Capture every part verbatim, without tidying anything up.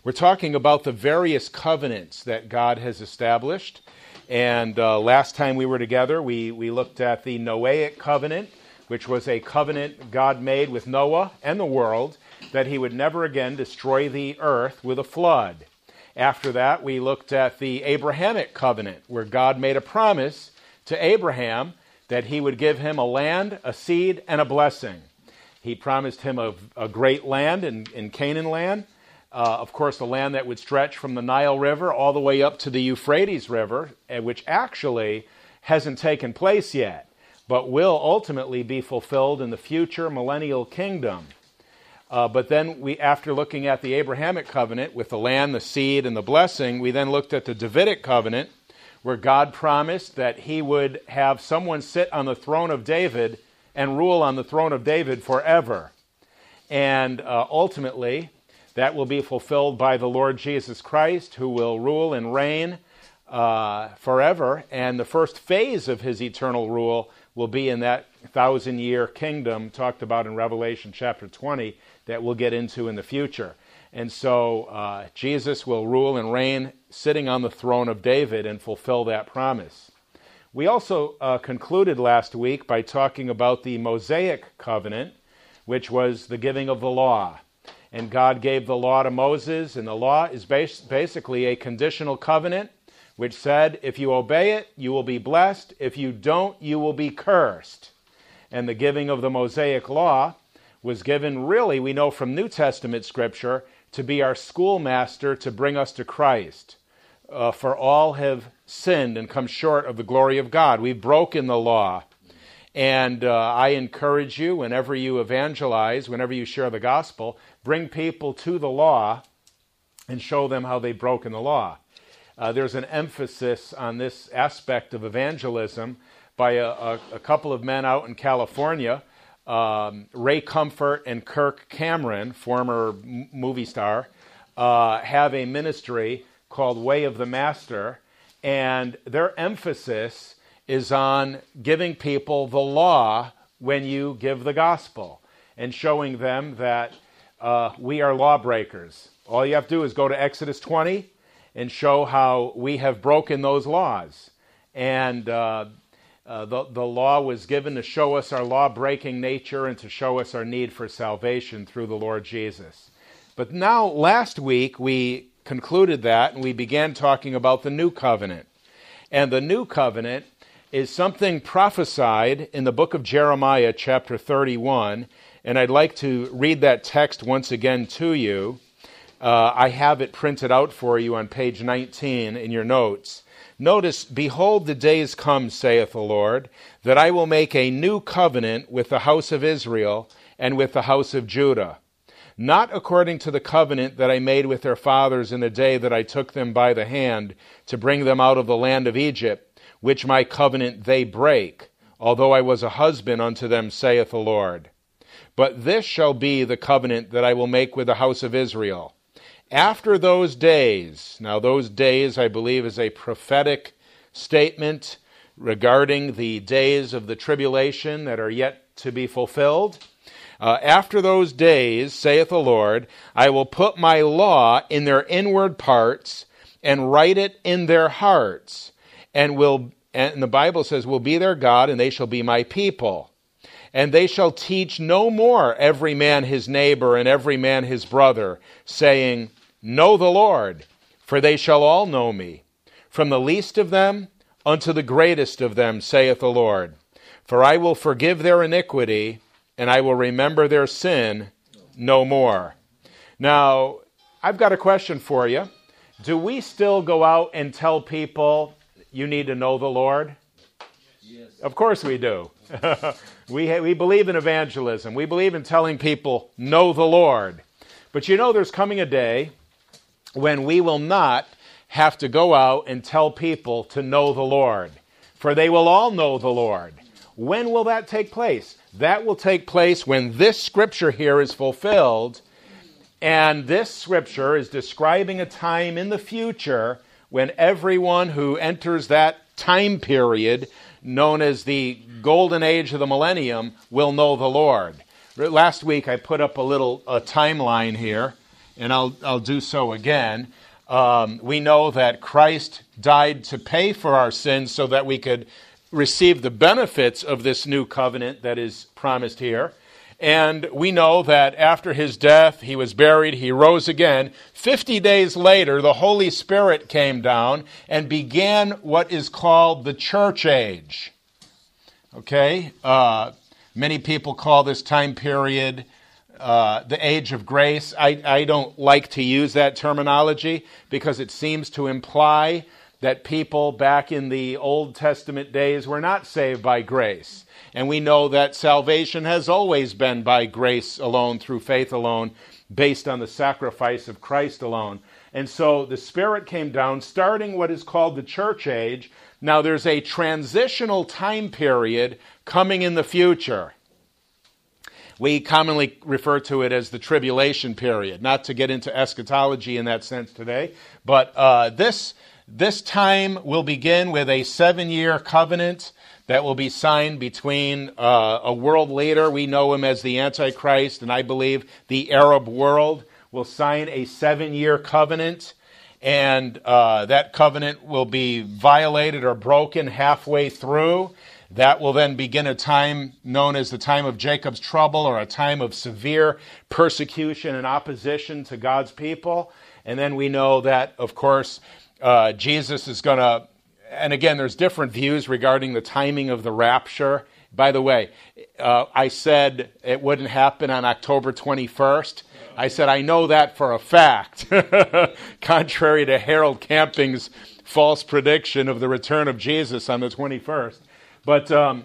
We're talking about the various covenants that God has established. And uh, last time we were together, we, we looked at the Noahic covenant, which was a covenant God made with Noah and the world, that he would never again destroy the earth with a flood. After that, we looked at the Abrahamic covenant, where God made a promise to Abraham that he would give him a land, a seed, and a blessing. He promised him a, a great land in, in Canaan land, uh, of course, a land that would stretch from the Nile River all the way up to the Euphrates River, which actually hasn't taken place yet, but will ultimately be fulfilled in the future millennial kingdom. Uh, but then we, after looking at the Abrahamic covenant with the land, the seed, and the blessing, we then looked at the Davidic covenant, where God promised that he would have someone sit on the throne of David and rule on the throne of David forever. And uh, ultimately, that will be fulfilled by the Lord Jesus Christ, who will rule and reign uh, forever. And the first phase of his eternal rule will be in that thousand-year kingdom talked about in Revelation chapter twenty, that we'll get into in the future. And so uh, Jesus will rule and reign sitting on the throne of David and fulfill that promise. We also uh, concluded last week by talking about the Mosaic covenant, which was the giving of the law. And God gave the law to Moses, and the law is bas- basically a conditional covenant, which said, if you obey it, you will be blessed. If you don't, you will be cursed. And the giving of the Mosaic law was given, really, we know from New Testament Scripture, to be our schoolmaster to bring us to Christ. Uh, for all have sinned and come short of the glory of God. We've broken the law. And uh, I encourage you, whenever you evangelize, whenever you share the gospel, bring people to the law and show them how they've broken the law. Uh, there's an emphasis on this aspect of evangelism by a, a, a couple of men out in California, Um, Ray Comfort and Kirk Cameron, former m- movie star, uh, have a ministry called Way of the Master, and their emphasis is on giving people the law when you give the gospel, and showing them that uh, we are lawbreakers. All you have to do is go to Exodus twenty and show how we have broken those laws. And uh, Uh, the, the law was given to show us our law-breaking nature and to show us our need for salvation through the Lord Jesus. But now, last week, we concluded that, and we began talking about the new covenant. And the new covenant is something prophesied in the book of Jeremiah, chapter thirty-one, and I'd like to read that text once again to you. Uh, I have it printed out for you on page nineteen in your notes. Notice, behold, the days come, saith the Lord, that I will make a new covenant with the house of Israel and with the house of Judah, not according to the covenant that I made with their fathers in the day that I took them by the hand to bring them out of the land of Egypt, which my covenant they break, although I was a husband unto them, saith the Lord. But this shall be the covenant that I will make with the house of Israel. After those days, now those days I believe is a prophetic statement regarding the days of the tribulation that are yet to be fulfilled. Uh, after those days, saith the Lord, I will put my law in their inward parts and write it in their hearts, and will, and the Bible says, will be their God, and they shall be my people. And they shall teach no more every man his neighbor and every man his brother, saying, know the Lord, for they shall all know me, from the least of them unto the greatest of them, saith the Lord. For I will forgive their iniquity, and I will remember their sin no more. Now, I've got a question for you. Do we still go out and tell people, you need to know the Lord? Yes. Of course we do. we, ha- we believe in evangelism. We believe in telling people, know the Lord. But you know there's coming a day when we will not have to go out and tell people to know the Lord, for they will all know the Lord. When will that take place? That will take place when this scripture here is fulfilled, and this scripture is describing a time in the future when everyone who enters that time period, known as the golden age of the millennium, will know the Lord. Last week I put up a little a timeline here, and I'll, I'll do so again. Um, we know that Christ died to pay for our sins so that we could receive the benefits of this new covenant that is promised here. And we know that after his death, he was buried, he rose again. Fifty days later, the Holy Spirit came down and began what is called the church age. Okay? Uh, many people call this time period uh, the age of grace. I, I don't like to use that terminology because it seems to imply that people back in the Old Testament days were not saved by grace. And we know that salvation has always been by grace alone, through faith alone, based on the sacrifice of Christ alone. And so the Spirit came down, starting what is called the church age. Now there's a transitional time period coming in the future. We commonly refer to it as the tribulation period, not to get into eschatology in that sense today, but uh, this, this time will begin with a seven-year covenant that will be signed between uh, a world leader, we know him as the Antichrist, and I believe the Arab world will sign a seven-year covenant, and uh, that covenant will be violated or broken halfway through. That will then begin a time known as the time of Jacob's trouble, or a time of severe persecution and opposition to God's people. And then we know that, of course, uh, Jesus is going to, and again, there's different views regarding the timing of the rapture. By the way, uh, I said it wouldn't happen on October twenty-first. I said I know that for a fact, contrary to Harold Camping's false prediction of the return of Jesus on the twenty-first. But um,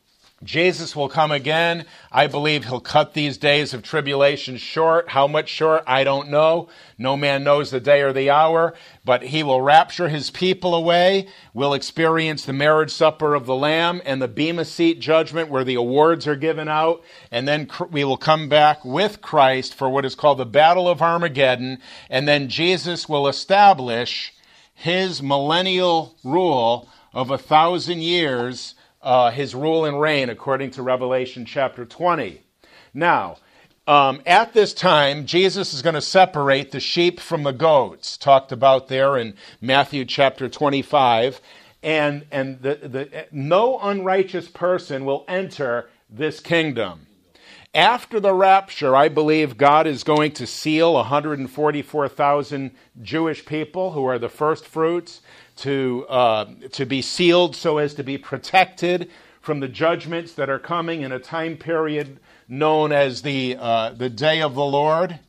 Jesus will come again. I believe he'll cut these days of tribulation short. How much short? I don't know. No man knows the day or the hour. But he will rapture his people away. We'll experience the marriage supper of the Lamb and the Bema Seat judgment where the awards are given out. And then we will come back with Christ for what is called the Battle of Armageddon. And then Jesus will establish his millennial rule of a thousand years, uh, his rule and reign, according to Revelation chapter twenty. Now, um, at this time, Jesus is going to separate the sheep from the goats, talked about there in Matthew chapter twenty-five. And, and the, the, no unrighteous person will enter this kingdom. After the rapture, I believe God is going to seal one hundred forty-four thousand Jewish people who are the first fruits to uh, to be sealed so as to be protected from the judgments that are coming in a time period known as the uh, the day of the Lord.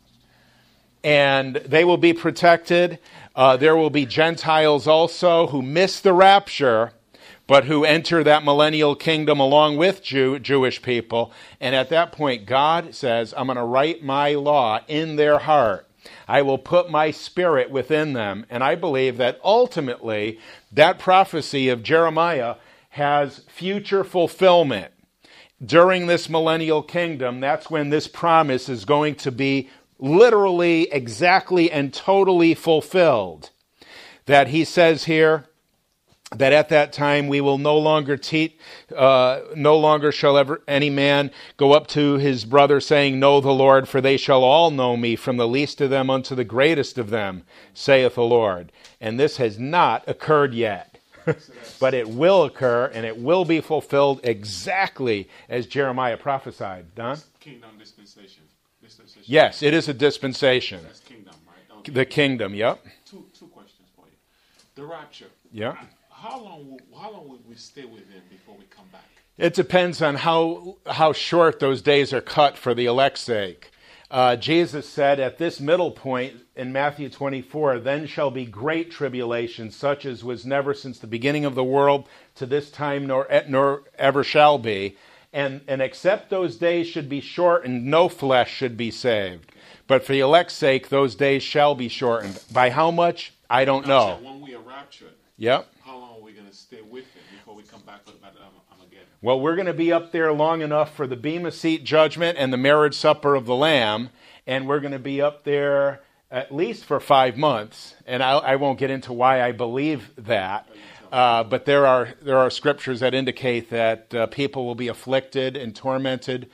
And they will be protected. Uh, there will be Gentiles also who miss the rapture, but who enter that millennial kingdom along with Jew, Jewish people. And at that point, God says, I'm going to write my law in their heart. I will put my spirit within them. And I believe that ultimately, that prophecy of Jeremiah has future fulfillment. During this millennial kingdom, that's when this promise is going to be literally, exactly, and totally fulfilled. That he says here, that at that time we will no longer teach, uh, no longer shall ever any man go up to his brother saying, know the Lord, for they shall all know me, from the least of them unto the greatest of them, saith the Lord. And this has not occurred yet. But it will occur, and it will be fulfilled exactly as Jeremiah prophesied. Don? Kingdom dispensation. dispensation. Yes, it is a dispensation. That's kingdom, right? Okay. The kingdom, yep. Two two questions for you. The rapture. Yeah. How long will, how long will we stay with him before we come back? It depends on how how short those days are cut for the elect's sake. Uh, Jesus said at this middle point in Matthew twenty-four, then shall be great tribulation, such as was never since the beginning of the world to this time, nor nor ever shall be. And, and except those days should be shortened, no flesh should be saved. But for the elect's sake, those days shall be shortened. By how much? I don't know. When we are raptured, yep. How long are we going to stay with him before we come back for the battle of Armageddon? Well, we're going to be up there long enough for the Bema Seat judgment and the marriage supper of the Lamb, and we're going to be up there at least for five months. And I, I won't get into why I believe that, uh, but there are there are scriptures that indicate that uh, people will be afflicted and tormented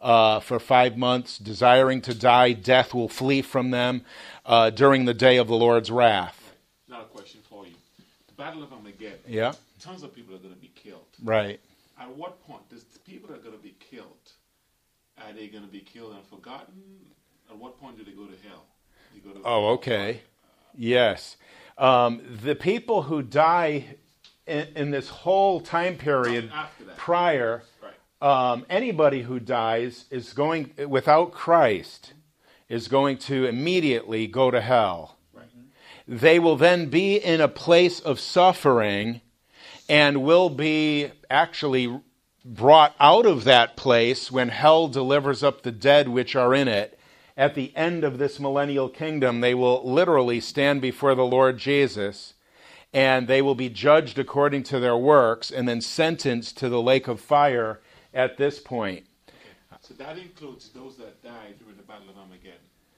uh, for five months, desiring to die. Death will flee from them uh, during the day of the Lord's wrath. Now a question for you. The Battle of Armageddon. Yeah. Tons of people are going to be killed. Right. At what point does the people that are going to be killed, are they going to be killed and forgotten? At what point do they go to hell? They go to Oh, okay. Yes. Um, the people who die in, in this whole time period After that. prior, Right. um, anybody who dies is going without Christ is going to immediately go to hell. Right. They will then be in a place of suffering and will be actually brought out of that place when hell delivers up the dead which are in it. At the end of this millennial kingdom, they will literally stand before the Lord Jesus, and they will be judged according to their works and then sentenced to the lake of fire at this point. Okay. So that includes those that died during the Battle of Armageddon.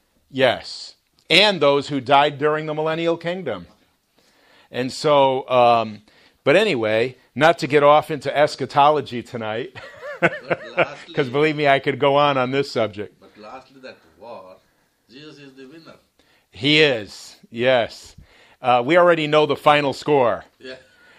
Yes, and those who died during the millennial kingdom. And so, um, but anyway, not to get off into eschatology tonight, because believe me, I could go on on this subject. But lastly, that war, Jesus is the winner. He is, yes. Uh, we already know the final score. Yeah.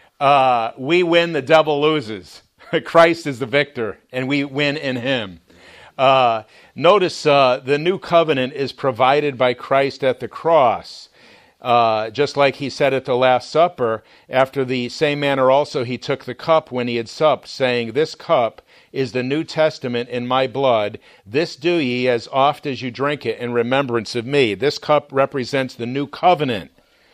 Uh, we win, the devil loses. Christ is the victor, and we win in him. Uh, notice uh, the new covenant is provided by Christ at the cross. Uh, just like he said at the Last Supper, after the same manner also he took the cup when he had supped, saying, "This cup is the New Testament in my blood. This do ye as oft as you drink it in remembrance of me." This cup represents the new covenant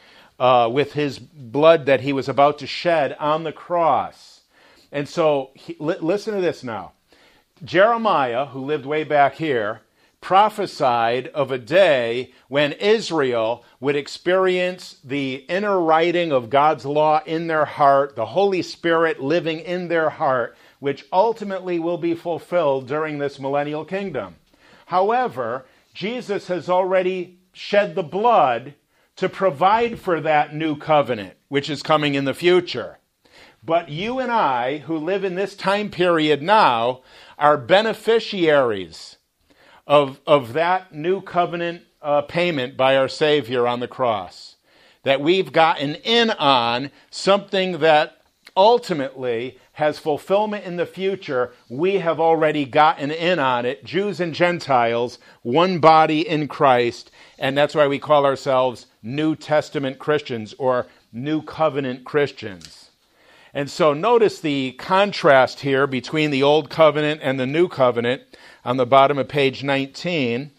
uh, with his blood that he was about to shed on the cross. And so, he, li- listen to this now. Jeremiah, who lived way back here, prophesied of a day when Israel would experience the inner writing of God's law in their heart, the Holy Spirit living in their heart, which ultimately will be fulfilled during this millennial kingdom. However, Jesus has already shed the blood to provide for that new covenant, which is coming in the future. But you and I, who live in this time period now, are beneficiaries of, of that new covenant uh, payment by our Savior on the cross. That we've gotten in on something that ultimately has fulfillment in the future. We have already gotten in on it. Jews and Gentiles, one body in Christ. And that's why we call ourselves New Testament Christians or New Covenant Christians. And so notice the contrast here between the Old Covenant and the New Covenant on the bottom of page nineteen.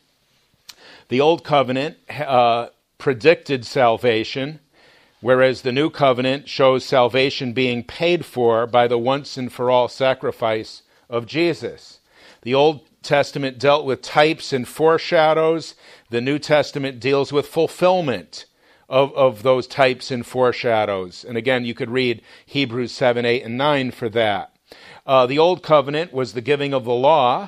The Old Covenant uh, predicted salvation, whereas the New Covenant shows salvation being paid for by the once and for all sacrifice of Jesus. The Old Testament dealt with types and foreshadows. The New Testament deals with fulfillment Of, of those types and foreshadows. And again, you could read Hebrews seven, eight, and nine for that. Uh, the Old Covenant was the giving of the law,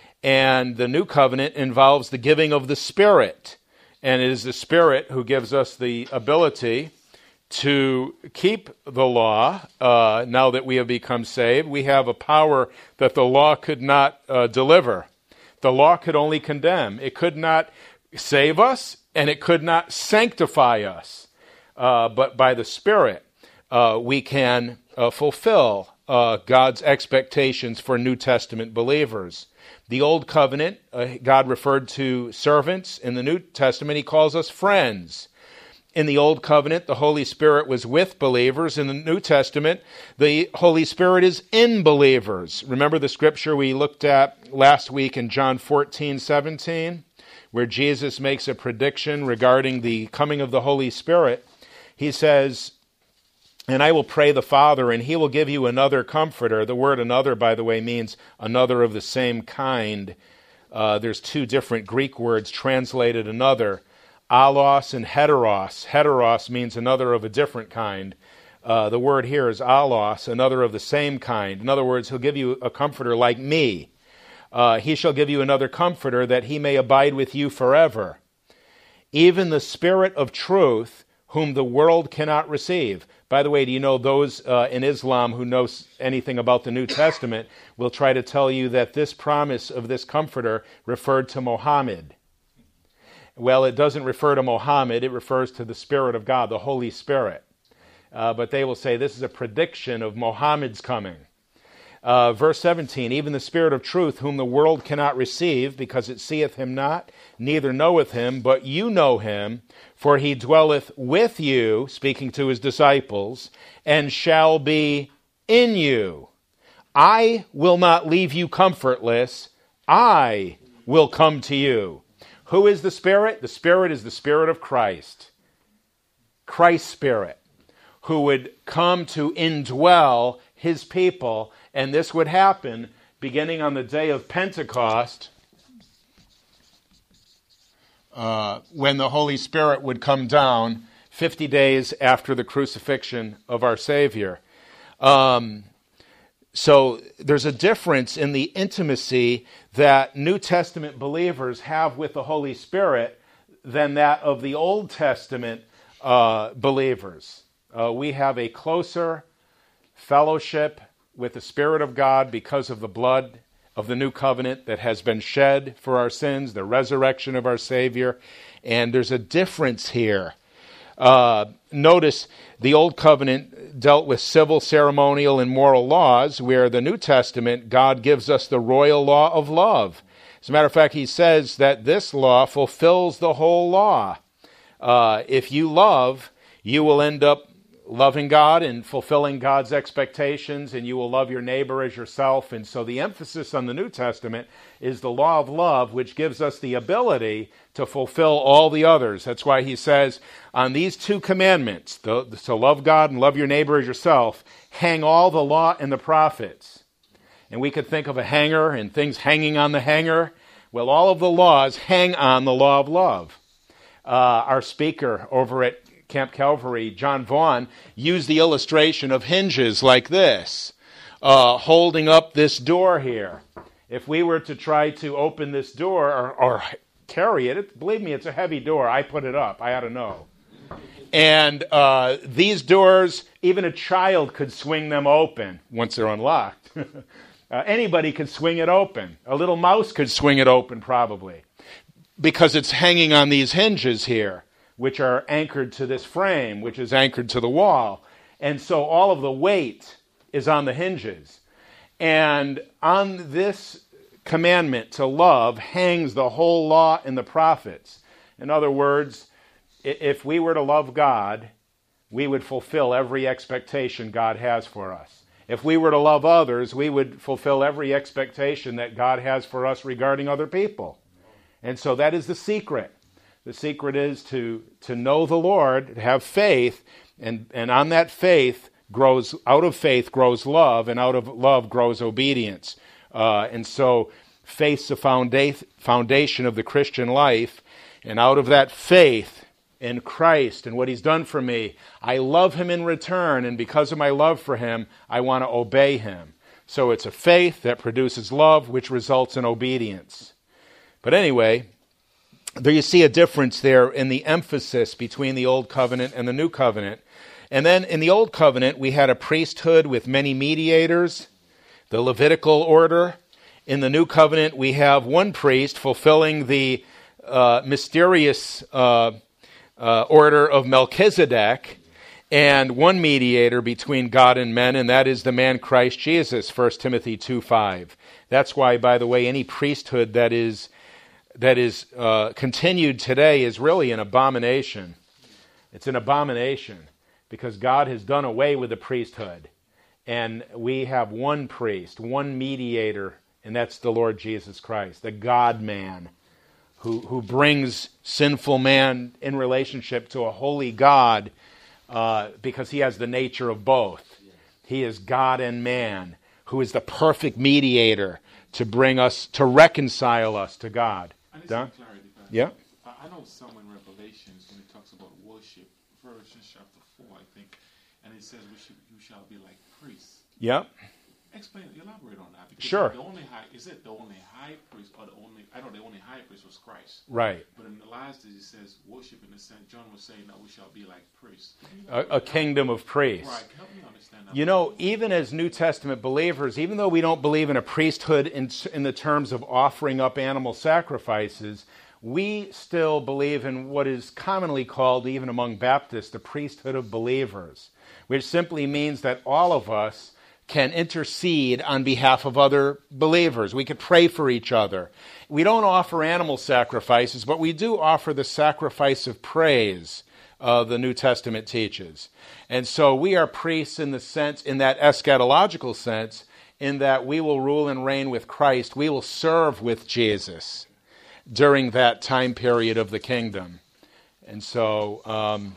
and the New Covenant involves the giving of the Spirit. And it is the Spirit who gives us the ability to keep the law. Uh, now that we have become saved, we have a power that the law could not uh, deliver. The law could only condemn. It could not save us, and it could not sanctify us. Uh, but by the Spirit, uh, we can uh, fulfill uh, God's expectations for New Testament believers. The Old Covenant, uh, God referred to servants. In the New Testament, he calls us friends. In the Old Covenant, the Holy Spirit was with believers. In the New Testament, the Holy Spirit is in believers. Remember the scripture we looked at last week in John fourteen, seventeen? Where Jesus makes a prediction regarding the coming of the Holy Spirit. He says, "And I will pray the Father, and he will give you another comforter." The word another, by the way, means another of the same kind. Uh, there's two different Greek words translated another, allos and heteros. Heteros means another of a different kind. Uh, the word here is allos, another of the same kind. In other words, he'll give you a comforter like me. Uh, he shall give you another comforter that he may abide with you forever. Even the Spirit of truth, whom the world cannot receive. By the way, do you know those uh, in Islam who know anything about the New Testament will try to tell you that this promise of this comforter referred to Muhammad? Well, it doesn't refer to Muhammad. It refers to the Spirit of God, the Holy Spirit. Uh, but they will say this is a prediction of Muhammad's coming. Uh, verse seventeen, even the Spirit of truth, whom the world cannot receive, because it seeth him not, neither knoweth him, but you know him, for he dwelleth with you, speaking to his disciples, and shall be in you. I will not leave you comfortless. I will come to you. Who is the Spirit? The Spirit is the Spirit of Christ. Christ's Spirit, who would come to indwell his people. And this would happen beginning on the day of Pentecost, uh, when the Holy Spirit would come down fifty days after the crucifixion of our Savior. Um, so there's a difference in the intimacy that New Testament believers have with the Holy Spirit than that of the Old Testament uh, believers. Uh, we have a closer fellowship with the Spirit of God because of the blood of the new covenant that has been shed for our sins, the resurrection of our Savior. And there's a difference here. Uh, notice the Old Covenant dealt with civil, ceremonial, and moral laws, where the New Testament, God gives us the royal law of love. As a matter of fact, he says that this law fulfills the whole law. Uh, if you love, you will end up loving God and fulfilling God's expectations, and you will love your neighbor as yourself. And so the emphasis on the New Testament is the law of love, which gives us the ability to fulfill all the others. That's why he says, on these two commandments, the, to love God and love your neighbor as yourself, hang all the law and the prophets. And we could think of a hanger and things hanging on the hanger. Well, all of the laws hang on the law of love. Uh, our speaker over at Camp Calvary, John Vaughn, used the illustration of hinges like this, uh, holding up this door here. If we were to try to open this door or, or carry it, it, believe me, it's a heavy door. I put it up. I ought to know. And uh, these doors, even a child could swing them open once they're unlocked. uh, anybody could swing it open. A little mouse could swing it open probably, because it's hanging on these hinges here, which are anchored to this frame, which is anchored to the wall. And so all of the weight is on the hinges. And on this commandment to love hangs the whole law and the prophets. In other words, if we were to love God, we would fulfill every expectation God has for us. If we were to love others, we would fulfill every expectation that God has for us regarding other people. And so that is the secret. The secret is to, to know the Lord, to have faith, and, and on that faith grows, out of faith grows love, and out of love grows obedience. Uh, and so faith's the founda- foundation of the Christian life, and out of that faith in Christ and what he's done for me, I love him in return, and because of my love for him, I want to obey him. So it's a faith that produces love, which results in obedience. But anyway, there you see a difference there in the emphasis between the Old Covenant and the New Covenant. And then in the Old Covenant, we had a priesthood with many mediators, the Levitical order. In the New Covenant, we have one priest fulfilling the uh, mysterious uh, uh, order of Melchizedek, and one mediator between God and men, and that is the man Christ Jesus, First Timothy two five. That's why, by the way, any priesthood that is that is uh, continued today is really an abomination. It's an abomination because God has done away with the priesthood. And we have one priest, one mediator, and that's the Lord Jesus Christ, the God-man, who, who brings sinful man in relationship to a holy God uh, because he has the nature of both. He is God and man, who is the perfect mediator to bring us, to reconcile us to God. And Don? some clarity, Pastor. Yeah. I I know some in Revelations when it talks about worship, Revelation chapter four, I think, and it says we should, you shall be like priests. Yeah. Explain, elaborate on that. Because Sure. The only high, is it the only high priest or the only, I know the only high priest was Christ. Right. But in the last days, he says, worship in the sense, John was saying that we shall be like priests. A, a kingdom of priests. Right, help me understand that. You know, even as New Testament believers, even though we don't believe in a priesthood in, in the terms of offering up animal sacrifices, we still believe in what is commonly called, even among Baptists, the priesthood of believers, which simply means that all of us can intercede on behalf of other believers. We could pray for each other. We don't offer animal sacrifices, but we do offer the sacrifice of praise, uh, the New Testament teaches. And so we are priests in the sense, in that eschatological sense, in that we will rule and reign with Christ. We will serve with Jesus during that time period of the kingdom. And so um,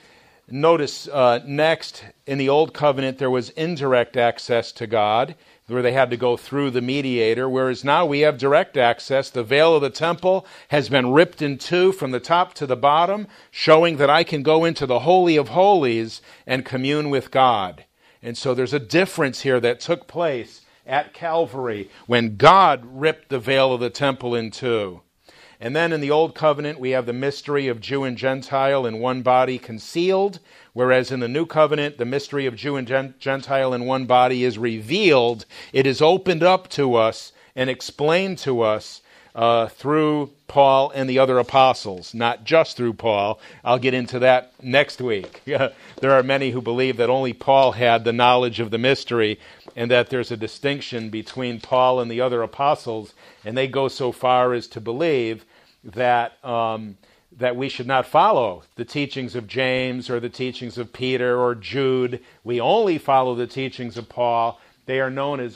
notice uh, next, in the Old Covenant, there was indirect access to God, where they had to go through the mediator, whereas now we have direct access. The veil of the temple has been ripped in two from the top to the bottom, showing that I can go into the Holy of Holies and commune with God. And so there's a difference here that took place at Calvary when God ripped the veil of the temple in two. And then in the Old Covenant, we have the mystery of Jew and Gentile in one body concealed, whereas in the New Covenant, the mystery of Jew and Gentile in one body is revealed. It is opened up to us and explained to us uh, through Paul and the other apostles, not just through Paul. I'll get into that next week. There are many who believe that only Paul had the knowledge of the mystery and that there's a distinction between Paul and the other apostles, and they go so far as to believe that um, that we should not follow the teachings of James or the teachings of Peter or Jude. We only follow the teachings of Paul. They are known as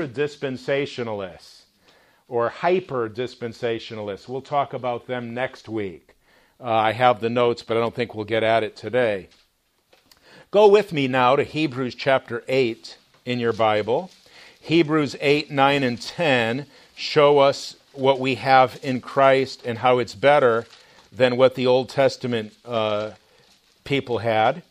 ultra-dispensationalists or hyper-dispensationalists. We'll talk about them next week. Uh, I have the notes, but I don't think we'll get at it today. Go with me now to Hebrews chapter eight in your Bible. Hebrews eight, nine, and ten show us what we have in Christ and how it's better than what the Old Testament uh, people had.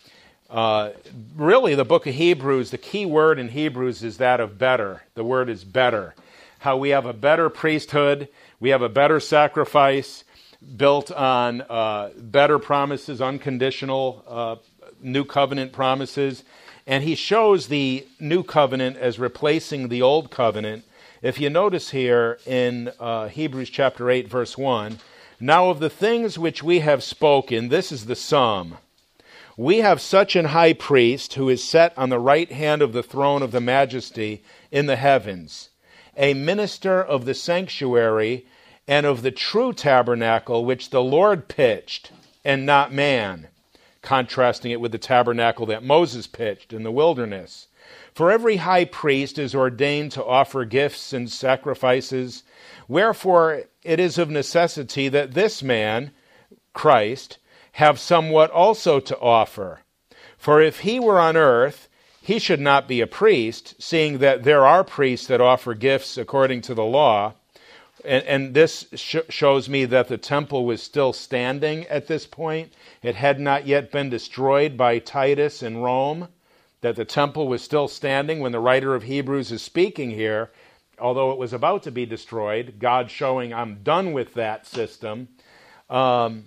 Uh, really, the book of Hebrews, the key word in Hebrews is that of better. The word is better. How we have a better priesthood, we have a better sacrifice built on uh, better promises, unconditional uh, new covenant promises. And he shows the new covenant as replacing the old covenant. If you notice here in uh, Hebrews chapter eight, verse one, now of the things which we have spoken, this is the sum. We have such an high priest who is set on the right hand of the throne of the majesty in the heavens, a minister of the sanctuary and of the true tabernacle which the Lord pitched, and not man, contrasting it with the tabernacle that Moses pitched in the wilderness. For every high priest is ordained to offer gifts and sacrifices, wherefore it is of necessity that this man, Christ, have somewhat also to offer. For if he were on earth, he should not be a priest, seeing that there are priests that offer gifts according to the law. And, and this sh- shows me that the temple was still standing at this point. It had not yet been destroyed by Titus in Rome, that the temple was still standing when the writer of Hebrews is speaking here, although it was about to be destroyed, God showing I'm done with that system. Um,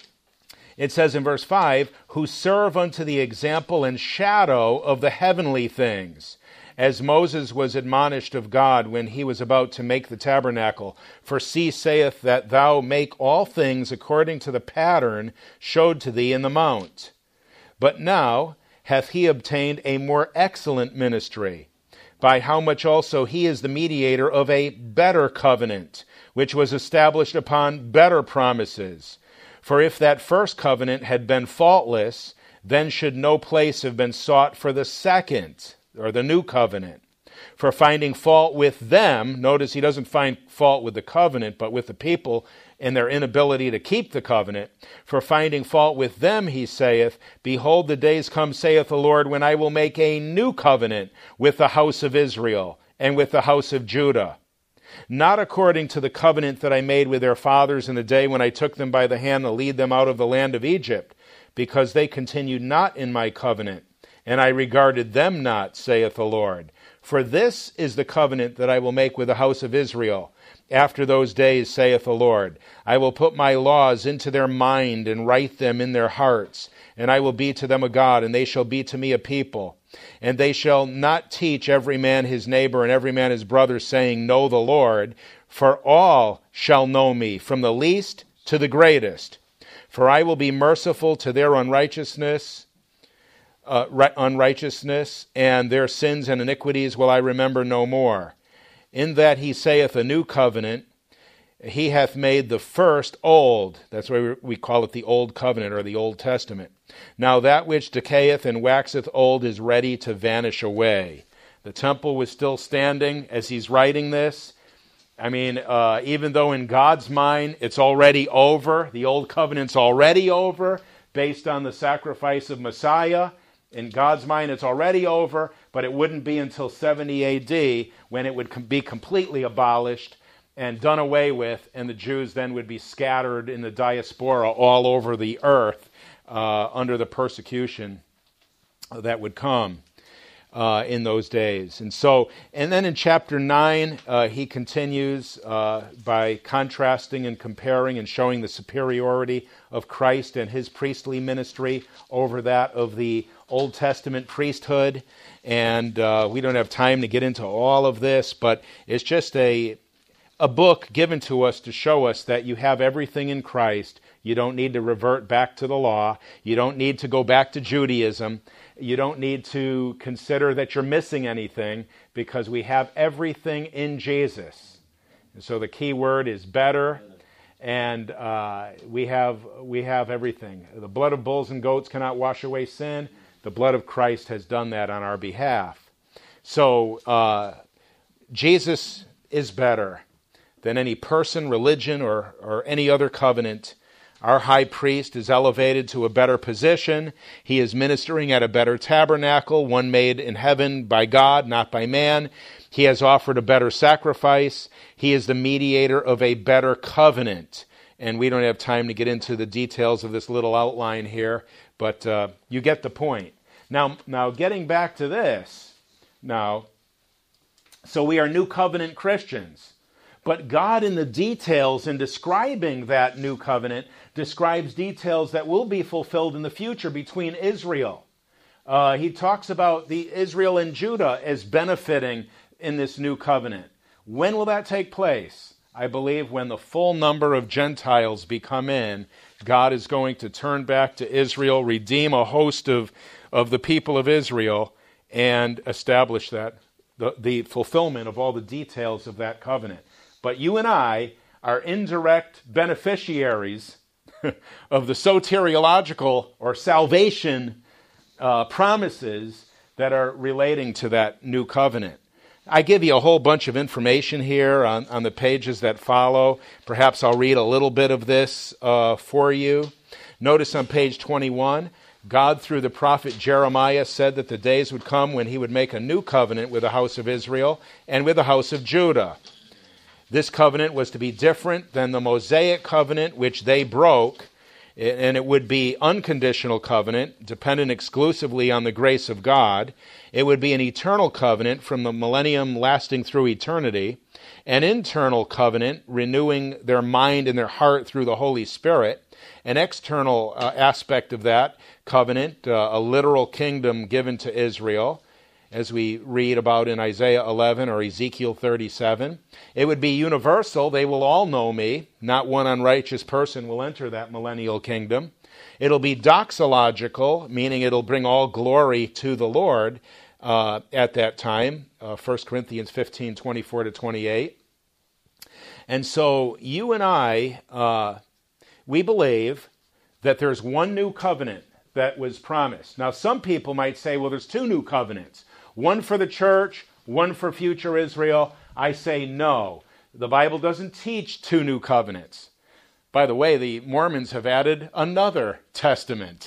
it says in verse five, who serve unto the example and shadow of the heavenly things, as Moses was admonished of God when he was about to make the tabernacle. For he saith that thou make all things according to the pattern showed to thee in the mount. But now hath he obtained a more excellent ministry, by how much also he is the mediator of a better covenant, which was established upon better promises. For if that first covenant had been faultless, then should no place have been sought for the second, or the new covenant. For finding fault with them, notice he doesn't find fault with the covenant, but with the people and their inability to keep the covenant. For finding fault with them, he saith, behold, the days come, saith the Lord, when I will make a new covenant with the house of Israel and with the house of Judah. Not according to the covenant that I made with their fathers in the day when I took them by the hand to lead them out of the land of Egypt, because they continued not in my covenant, and I regarded them not, saith the Lord. For this is the covenant that I will make with the house of Israel. After those days, saith the Lord, I will put my laws into their mind and write them in their hearts, and I will be to them a God, and they shall be to me a people. And they shall not teach every man his neighbor and every man his brother, saying, Know the Lord, for all shall know me, from the least to the greatest. For I will be merciful to their unrighteousness, uh, unrighteousness, and their sins and iniquities will I remember no more. In that he saith a new covenant, he hath made the first old. That's why we call it the Old Covenant or the Old Testament. Now that which decayeth and waxeth old is ready to vanish away. The temple was still standing as he's writing this. I mean, uh, even though in God's mind it's already over, the Old Covenant's already over, based on the sacrifice of Messiah. In God's mind it's already over, but it wouldn't be until seventy A D when it would com- be completely abolished and done away with, and the Jews then would be scattered in the diaspora all over the earth uh, under the persecution that would come uh, in those days. And so, and then in chapter nine, uh, he continues uh, by contrasting and comparing and showing the superiority of Christ and his priestly ministry over that of the Old Testament priesthood. And uh, we don't have time to get into all of this, but it's just a a book given to us to show us that you have everything in Christ. You don't need to revert back to the law. You don't need to go back to Judaism. You don't need to consider that you're missing anything, because we have everything in Jesus. And so the key word is better, and uh, we have we have everything. The blood of bulls and goats cannot wash away sin. The blood of Christ has done that on our behalf. So uh, Jesus is better than any person, religion, or, or any other covenant. Our high priest is elevated to a better position. He is ministering at a better tabernacle, one made in heaven by God, not by man. He has offered a better sacrifice. He is the mediator of a better covenant. And we don't have time to get into the details of this little outline here, but uh, you get the point. Now, now, getting back to this, now, so we are new covenant Christians. But God in the details in describing that new covenant describes details that will be fulfilled in the future between Israel. Uh, he talks about the Israel and Judah as benefiting in this new covenant. When will that take place? I believe when the full number of Gentiles be come in, God is going to turn back to Israel, redeem a host of, of the people of Israel, and establish that, the, the fulfillment of all the details of that covenant. But you and I are indirect beneficiaries of the soteriological or salvation uh, promises that are relating to that new covenant. I give you a whole bunch of information here on, on the pages that follow. Perhaps I'll read a little bit of this uh, for you. Notice on page twenty-one, God through the prophet Jeremiah said that the days would come when he would make a new covenant with the house of Israel and with the house of Judah. This covenant was to be different than the Mosaic covenant, which they broke, and it would be unconditional covenant, dependent exclusively on the grace of God. It would be an eternal covenant from the millennium lasting through eternity, an internal covenant renewing their mind and their heart through the Holy Spirit, an external uh, aspect of that covenant, uh, a literal kingdom given to Israel, as we read about in Isaiah eleven or Ezekiel thirty-seven. It would be universal. They will all know me. Not one unrighteous person will enter that millennial kingdom. It'll be doxological, meaning it'll bring all glory to the Lord uh, at that time, uh, First Corinthians fifteen, twenty-four to twenty-eight. And so you and I, uh, we believe that there's one new covenant that was promised. Now, some people might say, well, there's two new covenants. One for the church, one for future Israel. I say no. The Bible doesn't teach two new covenants. By the way, the Mormons have added another testament,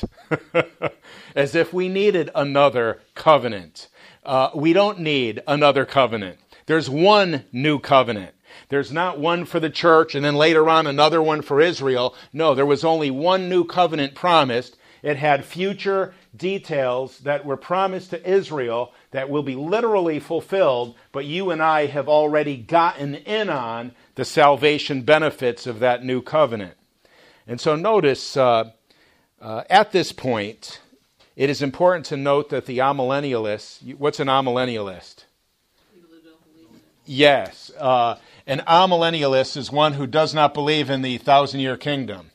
as if we needed another covenant. Uh, we don't need another covenant. There's one new covenant. There's not one for the church and then later on another one for Israel. No, there was only one new covenant promised, It had future details that were promised to Israel that will be literally fulfilled, but you and I have already gotten in on the salvation benefits of that new covenant. And so notice, uh, uh, at this point, it is important to note that the amillennialists, what's an amillennialist? People that don't believe in it. Yes, uh, an amillennialist is one who does not believe in the thousand-year kingdom.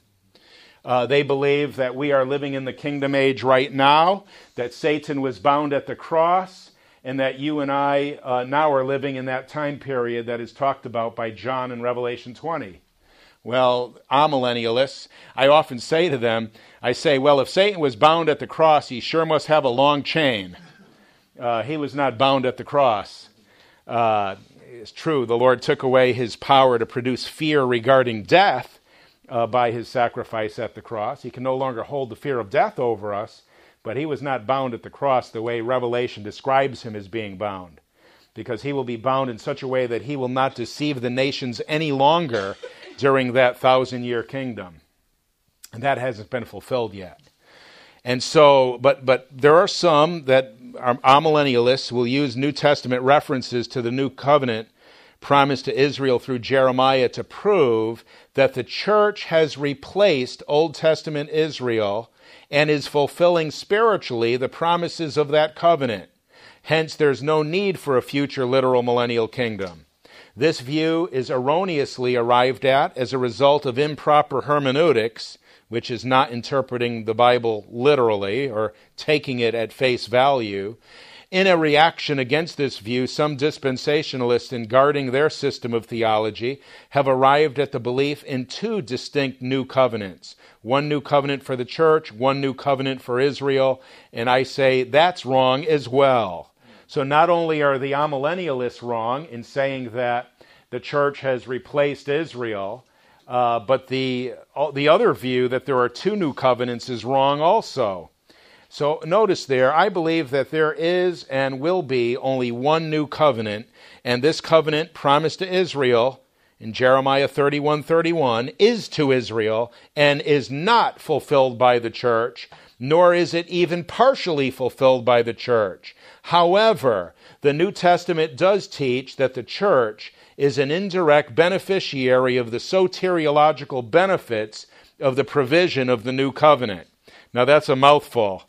Uh, they believe that we are living in the kingdom age right now, that Satan was bound at the cross, and that you and I uh, now are living in that time period that is talked about by John in Revelation twenty. Well, amillennialists, I often say to them, I say, well, if Satan was bound at the cross, he sure must have a long chain. Uh, he was not bound at the cross. Uh, it's true, the Lord took away his power to produce fear regarding death uh, by his sacrifice at the cross. He can no longer hold the fear of death over us, but he was not bound at the cross the way Revelation describes him as being bound, because he will be bound in such a way that he will not deceive the nations any longer during that thousand-year kingdom. And that hasn't been fulfilled yet. And so, but but there are some that are amillennialists will use New Testament references to the new covenant promised to Israel through Jeremiah to prove that the church has replaced Old Testament Israel and is fulfilling spiritually the promises of that covenant. Hence, there's no need for a future literal millennial kingdom. This view is erroneously arrived at as a result of improper hermeneutics, which is not interpreting the Bible literally or taking it at face value. In a reaction against this view, some dispensationalists, in guarding their system of theology, have arrived at the belief in two distinct new covenants. One new covenant for the church, one new covenant for Israel, and I say that's wrong as well. So not only are the amillennialists wrong in saying that the church has replaced Israel, uh, but the the other view that there are two new covenants is wrong also. So notice there, I believe that there is and will be only one new covenant, and this covenant promised to Israel in Jeremiah thirty-one thirty-one is to Israel and is not fulfilled by the church, nor is it even partially fulfilled by the church. However, the New Testament does teach that the church is an indirect beneficiary of the soteriological benefits of the provision of the new covenant. Now that's a mouthful.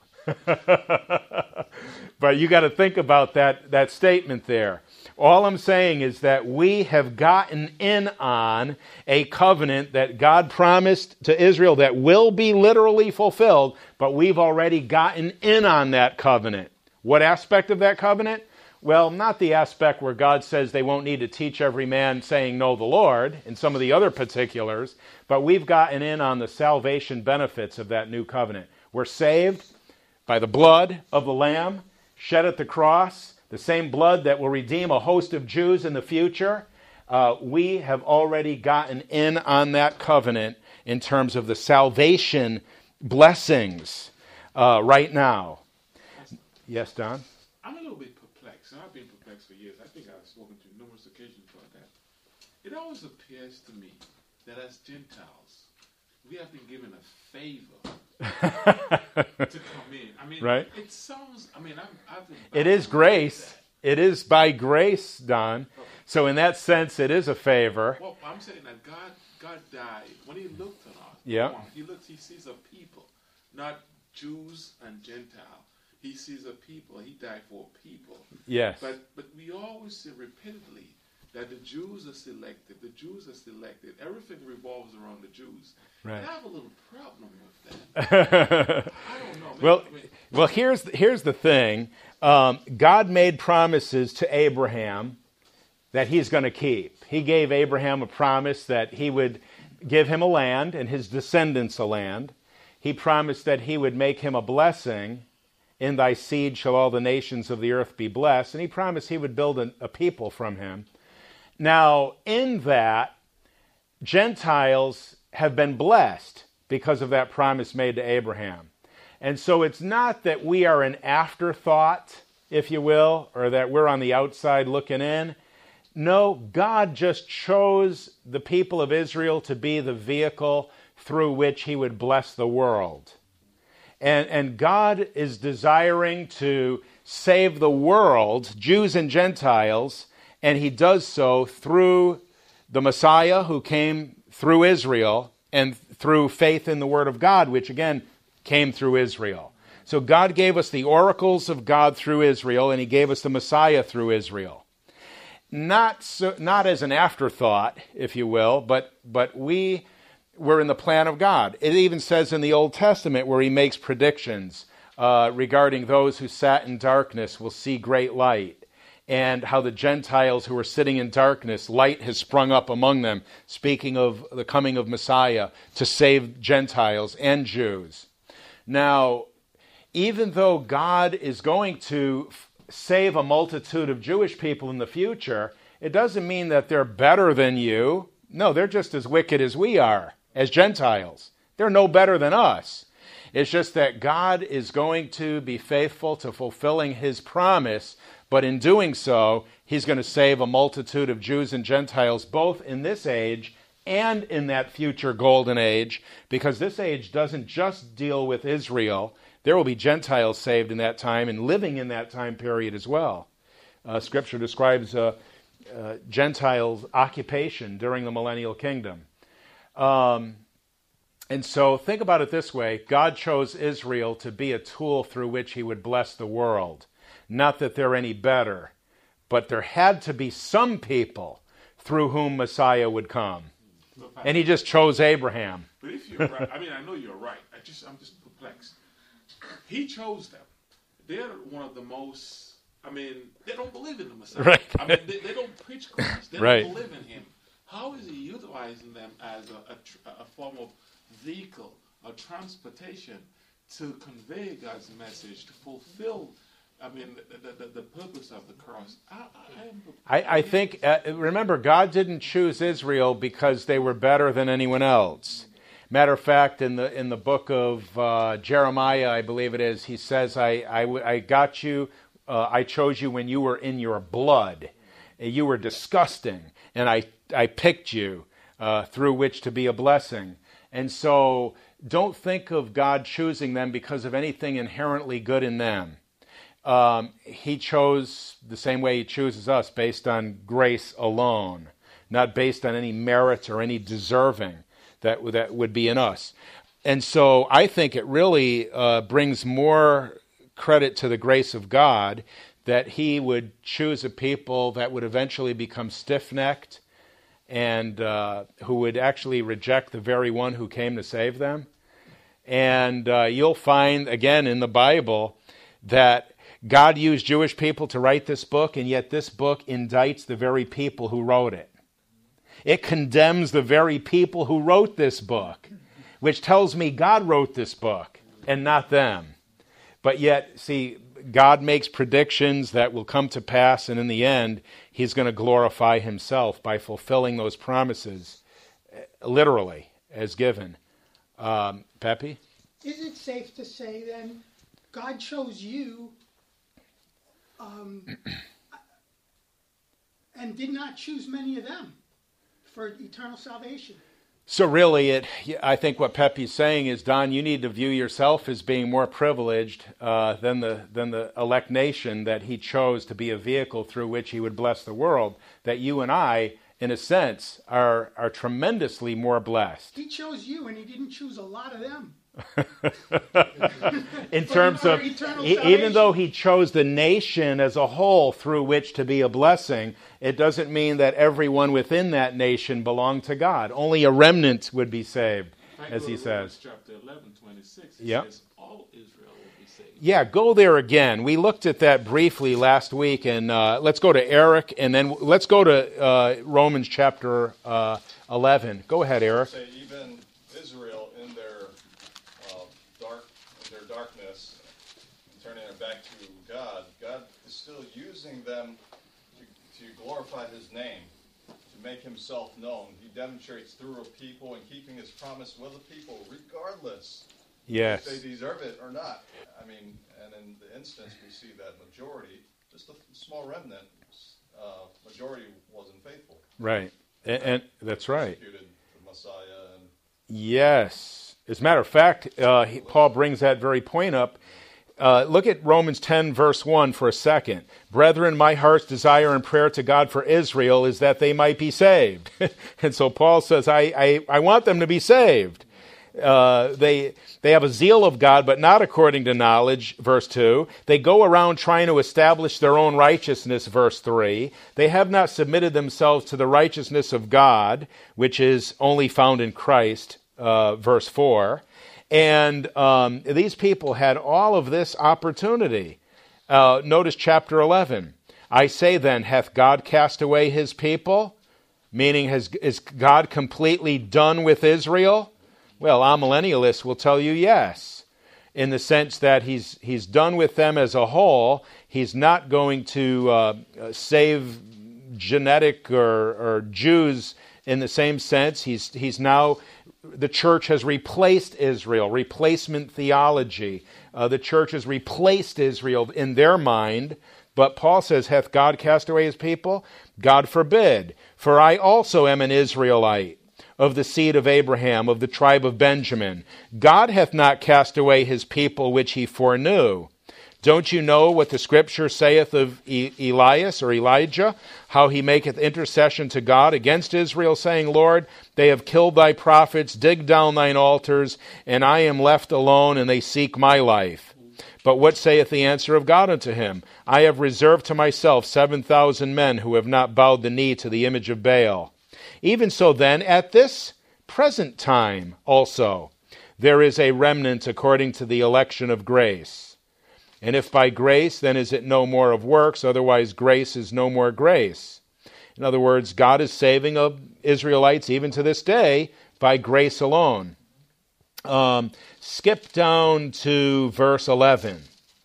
But you got to think about that, that statement there. All I'm saying is that we have gotten in on a covenant that God promised to Israel that will be literally fulfilled, but we've already gotten in on that covenant. What aspect of that covenant? Well, not the aspect where God says they won't need to teach every man saying, know the Lord, and some of the other particulars, but we've gotten in on the salvation benefits of that new covenant. We're saved by the blood of the Lamb shed at the cross, the same blood that will redeem a host of Jews in the future. Uh, we have already gotten in on that covenant in terms of the salvation blessings uh, right now. Yes, Don? I'm a little bit perplexed, and I've been perplexed for years. I think I've spoken to you numerous occasions about that. It always appears to me that as Gentiles, we have been given a favor to come in. I mean, right? It sounds, I mean, I'm, I've been... It is grace. It is by grace, Don. Okay. So in that sense, it is a favor. Well, I'm saying that God, God died. When he looked at us, yeah. he looks, he sees a people, not Jews and Gentile. He sees a people. He died for a people. Yes. But but we always say repeatedly that the Jews are selected. The Jews are selected. Everything revolves around the Jews. Right. And I have a little problem with that. I don't know. Maybe, well, I mean, well, here's here's the thing. Um, God made promises to Abraham that he's going to keep. He gave Abraham a promise that he would give him a land and his descendants a land. He promised that he would make him a blessing. In thy seed shall all the nations of the earth be blessed. And he promised he would build a, a people from him. Now, in that, Gentiles have been blessed because of that promise made to Abraham. And so it's not that we are an afterthought, if you will, or that we're on the outside looking in. No, God just chose the people of Israel to be the vehicle through which he would bless the world. And, and God is desiring to save the world, Jews and Gentiles, and he does so through the Messiah who came through Israel and through faith in the Word of God, which again came through Israel. So God gave us the oracles of God through Israel, and he gave us the Messiah through Israel. Not so, not as an afterthought, if you will, but but we were in the plan of God. It even says in the Old Testament where he makes predictions uh, regarding those who sat in darkness will see great light, and how the Gentiles who were sitting in darkness, light has sprung up among them, speaking of the coming of Messiah to save Gentiles and Jews. Now, even though God is going to f- save a multitude of Jewish people in the future, it doesn't mean that they're better than you. No, they're just as wicked as we are, as Gentiles. They're no better than us. It's just that God is going to be faithful to fulfilling his promise, but in doing so, he's going to save a multitude of Jews and Gentiles, both in this age and in that future golden age, because this age doesn't just deal with Israel. There will be Gentiles saved in that time and living in that time period as well. Uh, Scripture describes uh, uh, Gentiles' occupation during the millennial kingdom. Um, and so think about it this way. God chose Israel to be a tool through which he would bless the world. Not that they're any better, but there had to be some people through whom Messiah would come. And he just chose Abraham. But if you're right, I mean, I know you're right. I just, I'm just perplexed. He chose them. They're one of the most, I mean, they don't believe in the Messiah. Right. I mean, they, they don't preach Christ. They Right. don't believe in him. How is he utilizing them as a, a, tr- a form of vehicle, a transportation to convey God's message, to fulfill, I mean, the, the, the purpose of the cross? I, I, am, I, I think, uh, remember, God didn't choose Israel because they were better than anyone else. Matter of fact, in the in the book of uh, Jeremiah, I believe it is, he says, I, I, I got you, uh, I chose you when you were in your blood. You were disgusting, and I, I picked you uh, through which to be a blessing. And so don't think of God choosing them because of anything inherently good in them. Um, he chose the same way he chooses us, based on grace alone, not based on any merit or any deserving that that would be in us. And so I think it really uh, brings more credit to the grace of God that he would choose a people that would eventually become stiff-necked and uh, who would actually reject the very one who came to save them. And uh, you'll find, again, in the Bible that God used Jewish people to write this book, and yet this book indicts the very people who wrote it. It condemns the very people who wrote this book, which tells me God wrote this book and not them. But yet, see, God makes predictions that will come to pass, and in the end, he's going to glorify himself by fulfilling those promises, literally, as given. Um, Pepe? Is it safe to say, then, God chose you um, and did not choose many of them for eternal salvation? So really, it. I think what Pepe's saying is, Don, you need to view yourself as being more privileged uh, than the than the elect nation that he chose to be a vehicle through which he would bless the world. That you and I, in a sense, are are tremendously more blessed. He chose you, and he didn't choose a lot of them. In terms of, e- even though he chose the nation as a whole through which to be a blessing, it doesn't mean that everyone within that nation belonged to God. Only a remnant would be saved, as he says. Chapter eleven, twenty-six, it Yep. says all Israel will be saved. Yeah, go there again. We looked at that briefly last week, and uh, let's go to Eric, and then let's go to uh, Romans chapter uh, eleven. Go ahead, Eric. Say even Israel in their uh, dark, in their darkness, and turning it back to God, God is still using them to, to glorify His name, to make Himself known. He demonstrates through a people and keeping His promise with a people, regardless Yes. if they deserve it or not. I mean, and in the instance we see that majority, just a small remnant, uh, majority wasn't faithful. Right. And, and that's right. Persecuted the Messiah and Yes. As a matter of fact, uh, he, Paul brings that very point up. Uh, look at Romans ten, verse one for a second. Brethren, my heart's desire and prayer to God for Israel is that they might be saved. And so Paul says, I, I, I want them to be saved. Uh, they they have a zeal of God, but not according to knowledge, verse two. They go around trying to establish their own righteousness, verse three. They have not submitted themselves to the righteousness of God, which is only found in Christ, uh, verse four. And um, these people had all of this opportunity. Uh, notice chapter eleven. I say then, hath God cast away his people? Meaning, has, is God completely done with Israel? Well, amillennialists will tell you yes, in the sense that he's he's done with them as a whole. He's not going to uh, save genetic or, or Jews in the same sense. He's he's now, the church has replaced Israel, replacement theology. Uh, the church has replaced Israel in their mind. But Paul says, hath God cast away his people? God forbid. For I also am an Israelite, of the seed of Abraham, of the tribe of Benjamin. God hath not cast away his people which he foreknew. Don't you know what the scripture saith of e- Elias or Elijah, how he maketh intercession to God against Israel, saying, Lord, they have killed thy prophets, digged down thine altars, and I am left alone, and they seek my life. But what saith the answer of God unto him? I have reserved to myself seven thousand men who have not bowed the knee to the image of Baal. Even so then, at this present time also, there is a remnant according to the election of grace. And if by grace, then is it no more of works, otherwise grace is no more grace. In other words, God is saving of Israelites even to this day by grace alone. Um, skip down to verse eleven.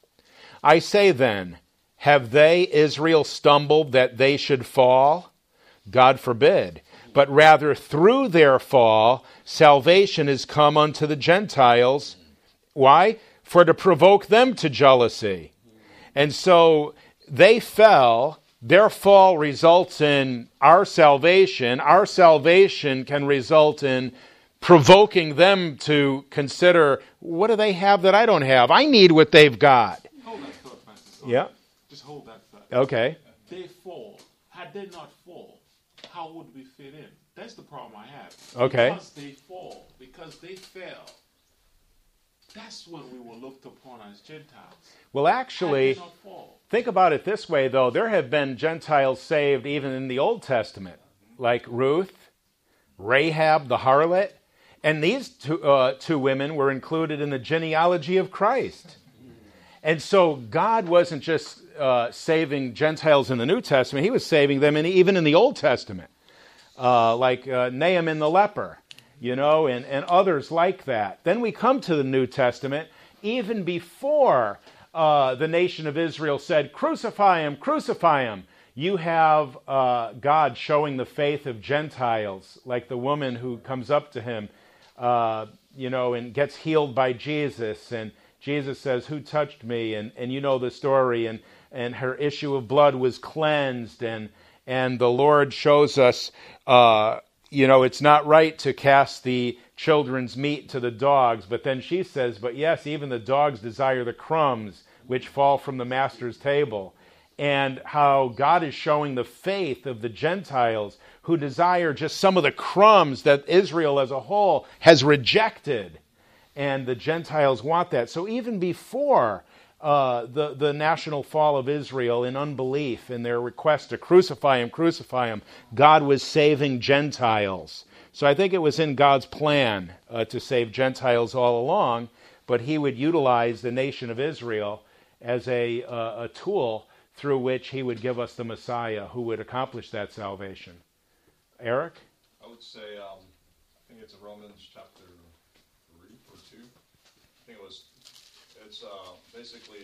I say then, have they, Israel, stumbled that they should fall? God forbid. But rather through their fall, salvation is come unto the Gentiles. Why? For to provoke them to jealousy. And so they fell. Their fall results in our salvation. Our salvation can result in provoking them to consider, what do they have that I don't have? I need what they've got. Hold that thought, Francis. Yeah. Just hold that thought. Okay. They fall. Had they not fall, how would we fit in? That's the problem I have. Okay. Because they fall, because they fell, that's when we were looked upon as Gentiles. Well, actually, Had they not fall. think about it this way, though. There have been Gentiles saved even in the Old Testament, like Ruth, Rahab the harlot, and these two, uh, two women were included in the genealogy of Christ. And so God wasn't just uh, saving Gentiles in the New Testament, he was saving them in, even in the Old Testament, uh, like uh, Naaman the leper, you know, and, and others like that. Then we come to the New Testament, even before uh, the nation of Israel said, crucify him, crucify him. You have uh, God showing the faith of Gentiles, like the woman who comes up to him, uh, you know, and gets healed by Jesus, and Jesus says, who touched me? And, and you know the story, and, and her issue of blood was cleansed, and, and the Lord shows us, uh, you know, it's not right to cast the children's meat to the dogs, but then she says, but yes, even the dogs desire the crumbs which fall from the master's table. And how God is showing the faith of the Gentiles who desire just some of the crumbs that Israel as a whole has rejected. And the Gentiles want that. So even before uh, the, the national fall of Israel in unbelief, in their request to crucify him, crucify him, God was saving Gentiles. So I think it was in God's plan uh, to save Gentiles all along, but he would utilize the nation of Israel as a, uh, a tool through which he would give us the Messiah who would accomplish that salvation. Eric? I would say, um, I think it's Romans chapter three or two. I think it was, it's uh, basically,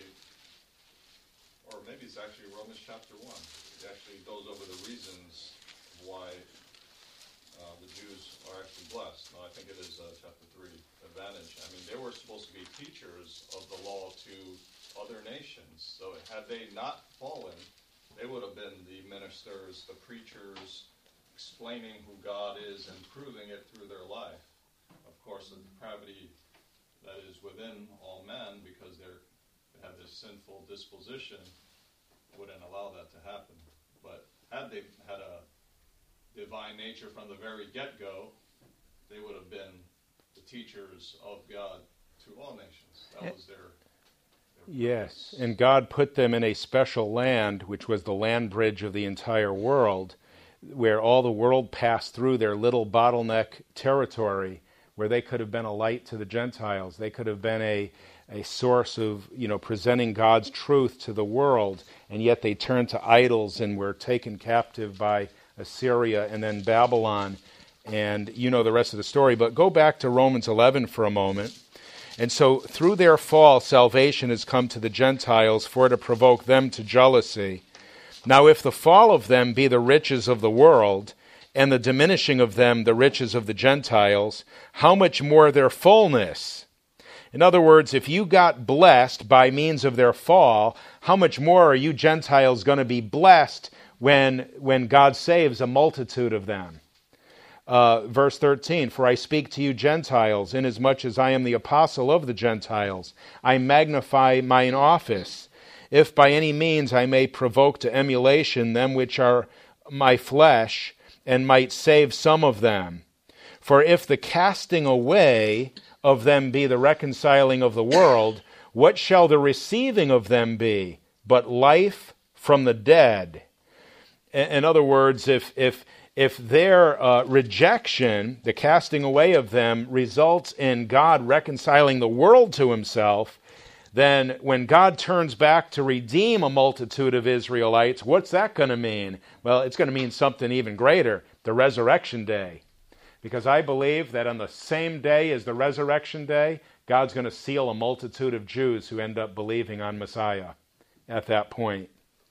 or maybe it's actually Romans chapter one. It actually goes over the reasons why uh, the Jews are actually blessed. No, I think it is uh, chapter three, advantage. I mean, they were supposed to be teachers of the law to other nations. So had they not fallen, they would have been the ministers, the preachers, explaining who God is and proving it through their life. Of course, the depravity that is within all men, because they're, they have this sinful disposition, wouldn't allow that to happen. But had they had a divine nature from the very get-go, they would have been the teachers of God to all nations. That was their, their Yes, and God put them in a special land, which was the land bridge of the entire world, where all the world passed through their little bottleneck territory, where they could have been a light to the Gentiles. They could have been a, a source of, you know, presenting God's truth to the world, and yet they turned to idols and were taken captive by Assyria and then Babylon. And you know the rest of the story, but go back to Romans eleven for a moment. And so through their fall, salvation has come to the Gentiles for to provoke them to jealousy. Now if the fall of them be the riches of the world, and the diminishing of them the riches of the Gentiles, how much more their fullness? In other words, if you got blessed by means of their fall, how much more are you Gentiles going to be blessed when, when God saves a multitude of them? Uh, verse thirteen, for I speak to you Gentiles, inasmuch as I am the apostle of the Gentiles. I magnify mine office, if by any means I may provoke to emulation them which are my flesh, and might save some of them. For if the casting away of them be the reconciling of the world, what shall the receiving of them be, but life from the dead? In other words, if if If their uh, rejection, the casting away of them, results in God reconciling the world to himself, then when God turns back to redeem a multitude of Israelites, what's that going to mean? Well, it's going to mean something even greater, the resurrection day. Because I believe that on the same day as the resurrection day, God's going to seal a multitude of Jews who end up believing on Messiah at that point.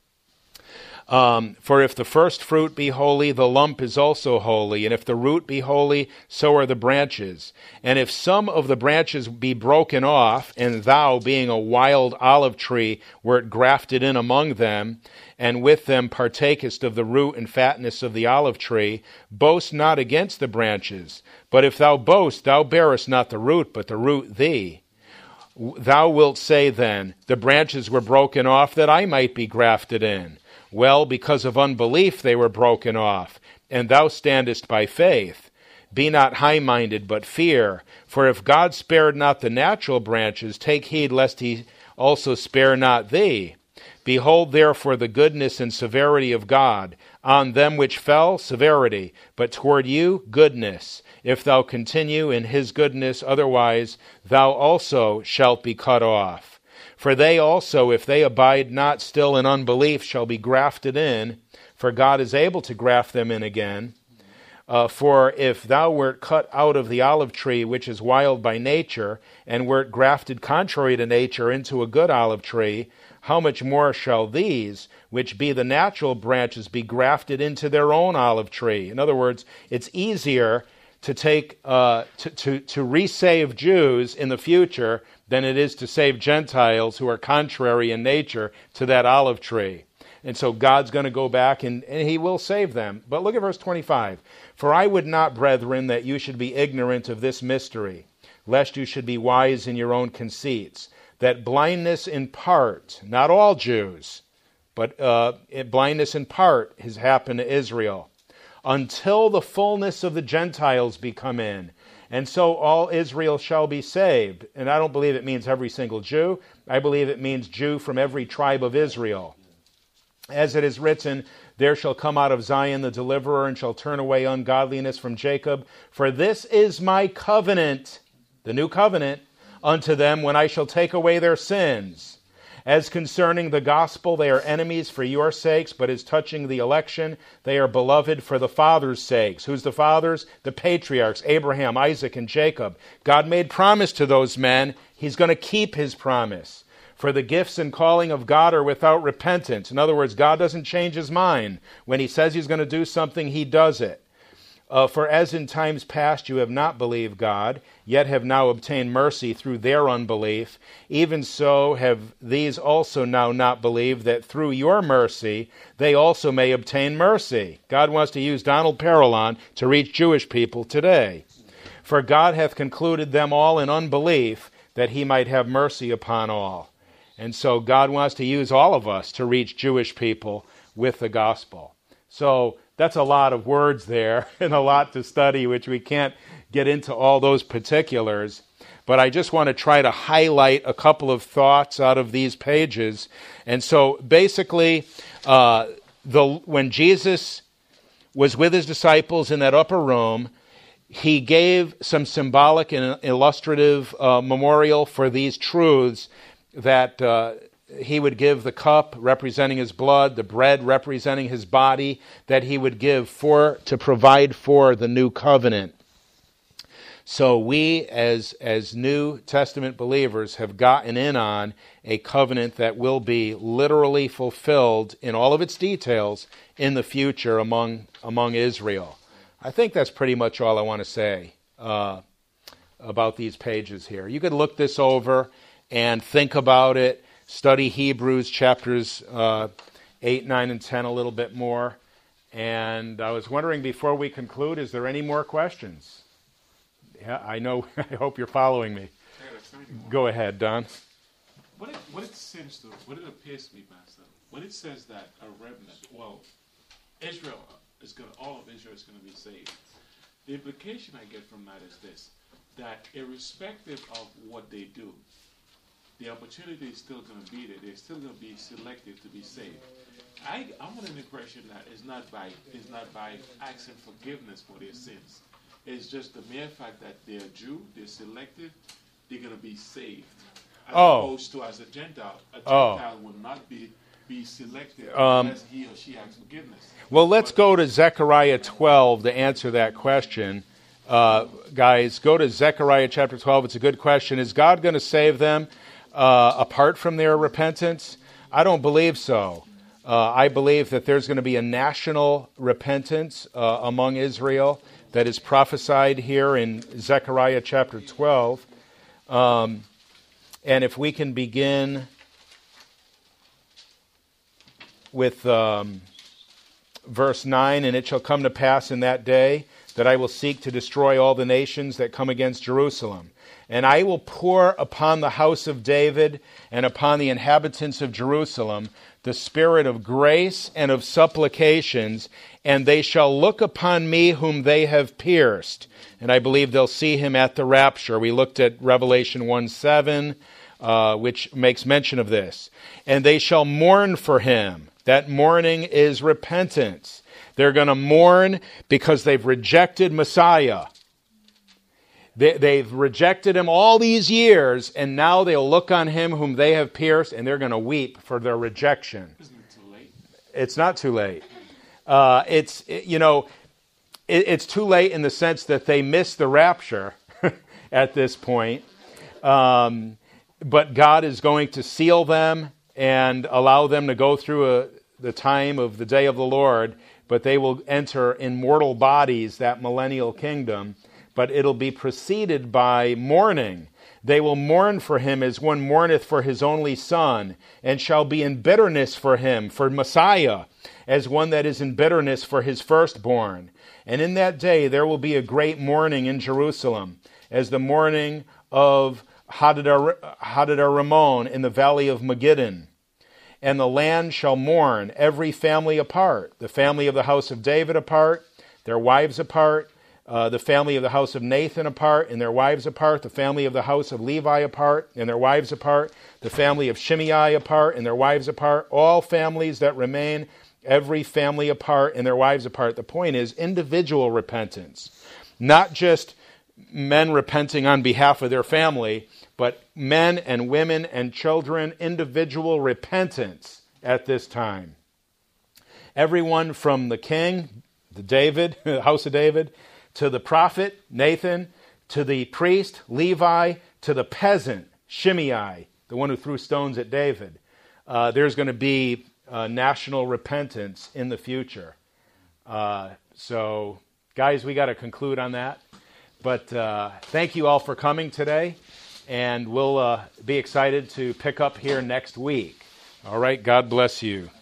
Um, for if the first fruit be holy, the lump is also holy. And if the root be holy, so are the branches. And if some of the branches be broken off, and thou, being a wild olive tree, wert grafted in among them, and with them partakest of the root and fatness of the olive tree, boast not against the branches. But if thou boast, thou bearest not the root, but the root thee. Thou wilt say then, the branches were broken off that I might be grafted in. Well, because of unbelief they were broken off, and thou standest by faith. Be not high-minded, but fear. For if God spared not the natural branches, take heed lest he also spare not thee. Behold therefore the goodness and severity of God. On them which fell, severity, but toward you, goodness. If thou continue in his goodness, otherwise thou also shalt be cut off. For they also, if they abide not still in unbelief, shall be grafted in, for God is able to graft them in again. Uh, for if thou wert cut out of the olive tree, which is wild by nature, and wert grafted contrary to nature into a good olive tree, how much more shall these, which be the natural branches, be grafted into their own olive tree? In other words, it's easier to take uh, to, to, to resave Jews in the future than it is to save Gentiles who are contrary in nature to that olive tree. And so God's going to go back and, and he will save them. But look at verse twenty-five. For I would not, brethren, that you should be ignorant of this mystery, lest you should be wise in your own conceits, that blindness in part, not all Jews, but uh, blindness in part has happened to Israel, until the fullness of the Gentiles be come in. And so all Israel shall be saved. And I don't believe it means every single Jew. I believe it means Jew from every tribe of Israel. As it is written, there shall come out of Zion the deliverer, and shall turn away ungodliness from Jacob. For this is my covenant, the new covenant, unto them when I shall take away their sins. As concerning the gospel, they are enemies for your sakes, but as touching the election, they are beloved for the fathers' sakes. Who's the fathers? The patriarchs, Abraham, Isaac, and Jacob. God made promise to those men. He's going to keep his promise. For the gifts and calling of God are without repentance. In other words, God doesn't change his mind. When he says he's going to do something, he does it. Uh, for as in times past you have not believed God, yet have now obtained mercy through their unbelief, even so have these also now not believed, that through your mercy they also may obtain mercy. God wants to use Donald Parolon to reach Jewish people today. For God hath concluded them all in unbelief, that he might have mercy upon all. And so God wants to use all of us to reach Jewish people with the gospel. So that's a lot of words there and a lot to study, which we can't get into all those particulars. But I just want to try to highlight a couple of thoughts out of these pages. And so basically, uh, the when Jesus was with his disciples in that upper room, he gave some symbolic and illustrative uh, memorial for these truths, that uh, he would give the cup representing his blood, the bread representing his body, that he would give for to provide for the new covenant. So we, as, as New Testament believers, have gotten in on a covenant that will be literally fulfilled in all of its details in the future among, among Israel. I think that's pretty much all I want to say uh, about these pages here. You could look this over and think about it, study Hebrews chapters uh, eight, nine, and ten a little bit more. And I was wondering, before we conclude, is there any more questions? Yeah, I know. I hope you're following me. Go ahead, Don. What it, what it seems to, what it appears to me, Pastor, when it says that a remnant, well, Israel is going, all of Israel is going to be saved. The implication I get from that is this: that irrespective of what they do, the opportunity is still going to be there. They're still going to be selected to be saved. I, I'm under the impression that it's not by it's not by asking forgiveness for their sins. It's just the mere fact that they're Jew, they're selected, they're going to be saved. As oh. opposed to as a Gentile, a Gentile oh. will not be be selected um, unless he or she asks forgiveness. Well, let's but, go to Zechariah twelve to answer that question. Uh, guys, go to Zechariah chapter twelve. It's a good question. Is God going to save them uh, apart from their repentance? I don't believe so. Uh, I believe that there's going to be a national repentance uh, among Israel that is prophesied here in Zechariah chapter twelve. Um, and if we can begin with um, verse nine, and it shall come to pass in that day that I will seek to destroy all the nations that come against Jerusalem. And I will pour upon the house of David and upon the inhabitants of Jerusalem the spirit of grace and of supplications, and they shall look upon me whom they have pierced. And I believe they'll see him at the rapture. We looked at Revelation one seven, uh, which makes mention of this. And they shall mourn for him. That mourning is repentance. They're going to mourn because they've rejected Messiah. They, they've rejected him all these years, and now they'll look on him whom they have pierced, and they're going to weep for their rejection. Isn't it too late? It's not too late. Uh, it's, it, you know, it, it's too late in the sense that they missed the rapture at this point. Um, but God is going to seal them and allow them to go through a, the time of the day of the Lord, but they will enter in mortal bodies that millennial kingdom. But it'll be preceded by mourning. They will mourn for him as one mourneth for his only son, and shall be in bitterness for him, for Messiah, as one that is in bitterness for his firstborn. And in that day there will be a great mourning in Jerusalem, as the mourning of Hadad-Ramon in the valley of Megiddon. And the land shall mourn, every family apart, the family of the house of David apart, their wives apart, Uh, the family of the house of Nathan apart, and their wives apart, the family of the house of Levi apart, and their wives apart, the family of Shimei apart, and their wives apart, all families that remain, every family apart, and their wives apart. The point is individual repentance, not just men repenting on behalf of their family, but men and women and children, individual repentance at this time. Everyone from the king, the David, the house of David, to the prophet, Nathan, to the priest, Levi, to the peasant, Shimei, the one who threw stones at David. Uh, there's going to be uh, national repentance in the future. Uh, so, guys, we got to conclude on that. But uh, thank you all for coming today, and we'll uh, be excited to pick up here next week. All right, God bless you.